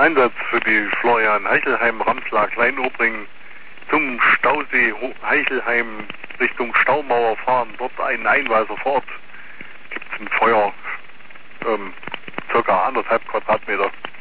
Einsatz für die Florian Heichelheim, Ramslar, Kleinobring zum Stausee Heichelheim Richtung Staumauer fahren. Dort einen Einweiser vor Ort. Gibt es ein Feuer, circa 1,5 Quadratmeter.